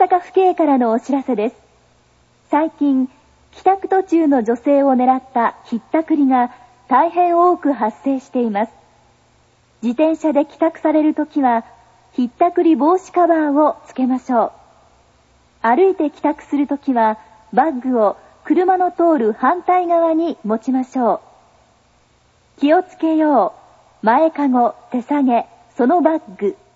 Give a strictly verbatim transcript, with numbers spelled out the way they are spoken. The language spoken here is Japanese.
阪府警からのお知らせです。最近、帰宅途中の女性を狙ったひったくりが大変多く発生しています。自転車で帰宅されるときは、ひったくり防止カバーをつけましょう。歩いて帰宅するときは、バッグを車の通る反対側に持ちましょう。気をつけよう。前かご、手提げ、そのバッグ。